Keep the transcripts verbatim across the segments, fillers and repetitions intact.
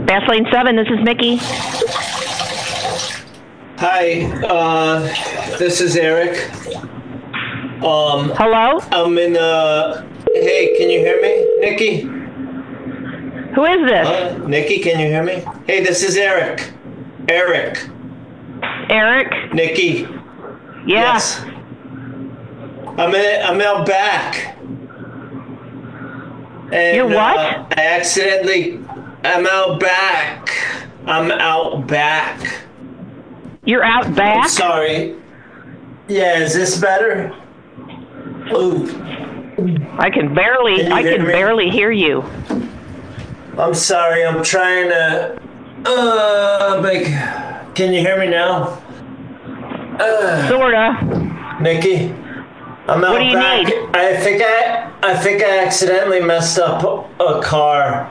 Fast Lane seven, this is Mickey. Hi, uh, this is Eric. Um, Hello? I'm in, uh, hey, can you hear me? Nikki? Who is this? Uh, Nikki, can you hear me? Hey, this is Eric. Eric. Eric? Nikki. Yeah. Yes. I'm in, I'm out back. And, You're what? Uh, I accidentally, I'm out back. I'm out back. You're out back? I'm sorry. Yeah, is this better? Ooh. I can barely, Can you I hear can me? barely hear you. I'm sorry, I'm trying to, uh, like, can you hear me now? Uh, Sorta. Nikki, I'm out What do you back. need? I think I, I think I accidentally messed up a car.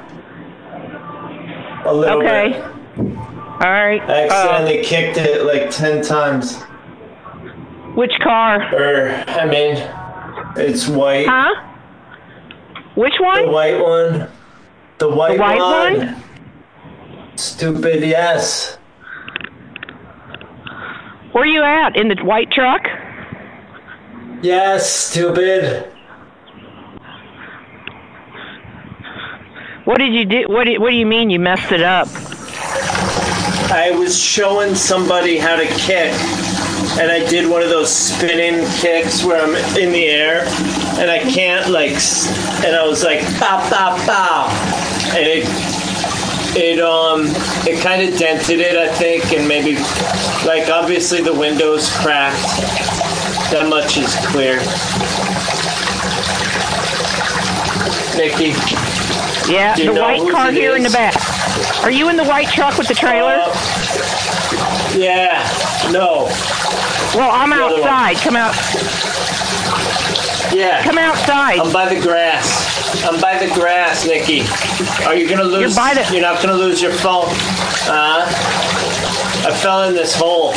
A little Okay. bit. All right. I accidentally Uh, kicked it like ten times. which car? Or, I mean, it's white. Huh? Which The one? white one. The white, The white one. one? Stupid, yes. Where are you at? In the white truck? Yes, stupid. What did you do? What do, what do you mean you messed it up? I was showing somebody how to kick, and I did one of those spinning kicks where I'm in the air, and I can't, like, s- and I was like, pow, pow, pow. And it, it, um, it kind of dented it, I think, and maybe, like, obviously the window's cracked. That much is clear. Nikki. Yeah, Do you the know white whose car it here in is? the back. Are you in the white truck with the trailer? Uh, yeah, no. Well, I'm the other one. outside. Come out. Yeah. Come outside. I'm by the grass. I'm by the grass, Nikki. Are you gonna lose? You're by the- You're not gonna lose your phone. Uh, I fell in this hole.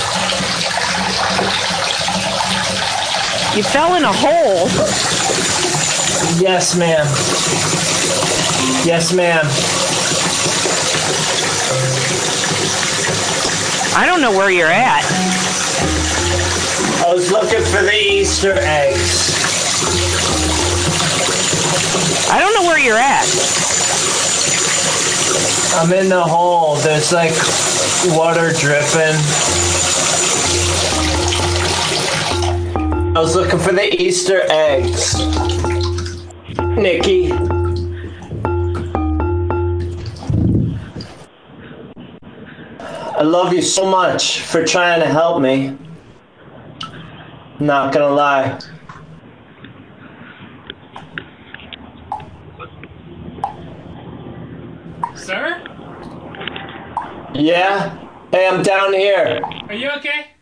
You fell in a hole. Yes, ma'am. Yes, ma'am. I don't know where you're at. I was looking for the Easter eggs. I don't know where you're at. I'm in the hole. There's like water dripping. I was looking for the Easter eggs. Nikki. I love you so much for trying to help me. Not gonna lie. Sir? Yeah? Hey, I'm down here. Are you okay?